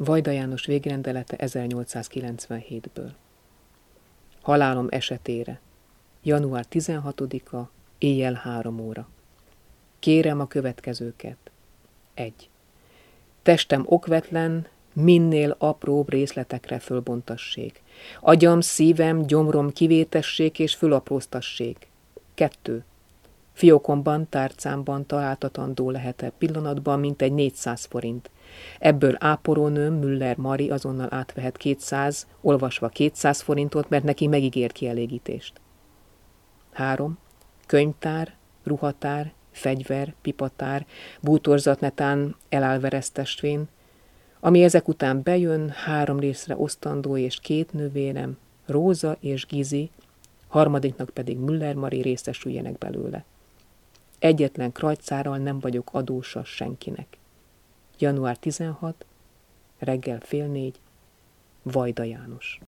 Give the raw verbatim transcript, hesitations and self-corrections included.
Vajda János végrendelete ezernyolcszázkilencvenhétből. Halálom esetére. január tizenhatodika, éjjel három óra. Kérem a következőket. egy. Testem okvetlen, minél apróbb részletekre fölbontassék. Agyam, szívem, gyomrom kivétessék és fölapróztassék. kettő. Fiókomban, tárcámban találtatandó lehet-e pillanatban mintegy négyszáz forint. Ebből ápolónőm, Müller Mari azonnal átvehet kétszáz, olvasva kétszáz forintot, mert neki megígért kielégítést. három. Könyvtár, ruhatár, fegyver, pipatár, bútorzat netán elálveresztestvén, ami ezek után bejön, három részre osztandó és két nővérem, Róza és Gizi, harmadiknak pedig Müller Mari részesüljenek belőle. Egyetlen krajcárral nem vagyok adósa senkinek. január tizenhatodika, reggel fél négy, Vajda János.